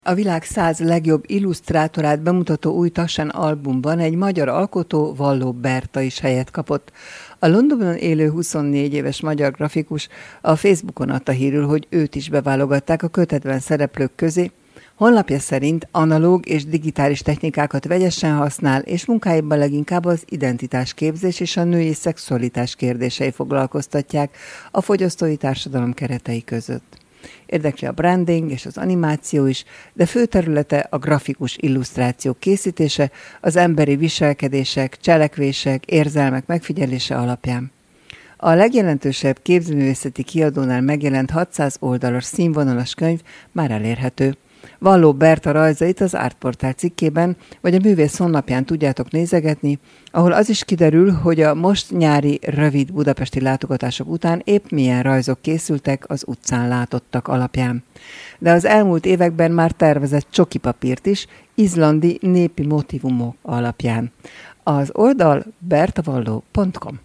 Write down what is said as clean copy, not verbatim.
A világ 100 legjobb illusztrátorát bemutató új Tassen albumban egy magyar alkotó, Valló Berta is helyet kapott. A Londonban élő 24 éves magyar grafikus a Facebookon adta hírül, hogy őt is beválogatták a kötetben szereplők közé. Honlapja szerint analóg és digitális technikákat vegyesen használ, és munkáiban leginkább az identitásképzés és a női szexualitás kérdései foglalkoztatják a fogyasztói társadalom keretei között. Érdekli a branding és az animáció is, de fő területe a grafikus illusztrációk készítése, az emberi viselkedések, cselekvések, érzelmek megfigyelése alapján. A legjelentősebb képzőművészeti kiadónál megjelent 600 oldalas színvonalas könyv már elérhető. Valló Berta rajzait az Artportál cikkében vagy a művész honlapján tudjátok nézegetni, ahol az is kiderül, hogy a most nyári rövid budapesti látogatások után épp milyen rajzok készültek az utcán látottak alapján. De az elmúlt években már tervezett csokipapírt is izlandi népi motívumok alapján. Az oldal bertavalló.com.